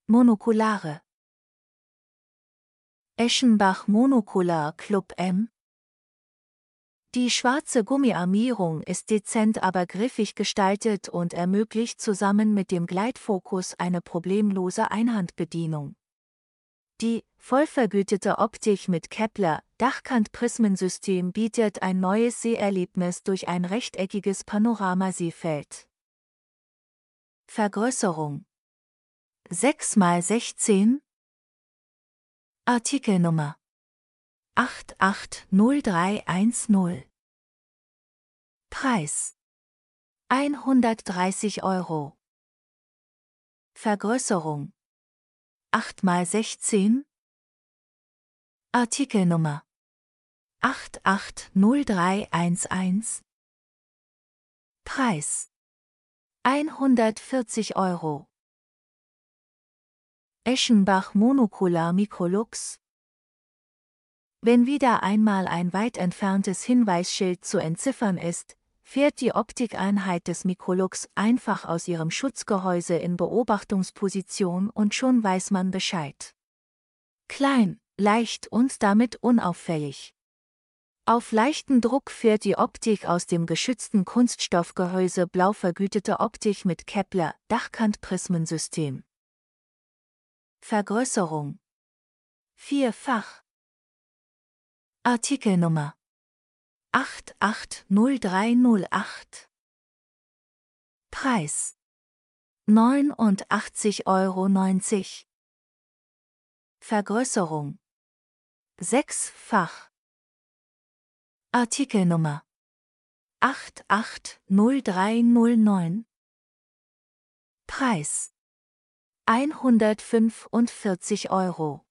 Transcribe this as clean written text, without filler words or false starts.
Monokulare. Eschenbach Monokular Club M. Die schwarze Gummiarmierung ist dezent aber griffig gestaltet und ermöglicht zusammen mit dem Gleitfokus eine problemlose Einhandbedienung. Die vollvergütete Optik mit Kepler-Dachkant-Prismensystem bietet ein neues Seherlebnis durch ein rechteckiges Panoramasehfeld. Vergrößerung 6x16. Artikelnummer 880310. Preis 130 €. Vergrößerung 8x16. Artikelnummer 880311. Preis 140 €. Eschenbach Monokular Microlux. Wenn wieder einmal ein weit entferntes Hinweisschild zu entziffern ist, fährt die Optikeinheit des Microlux einfach aus ihrem Schutzgehäuse in Beobachtungsposition und schon weiß man Bescheid. Klein, leicht und damit unauffällig. Auf leichten Druck fährt die Optik aus dem geschützten Kunststoffgehäuse blau vergütete Optik mit Kepler-Dachkant-Prismensystem. Vergrößerung 4-fach. Artikelnummer 880308. Preis 89,90 €. Vergrößerung 6-fach. Artikelnummer 880309. Preis 145 €.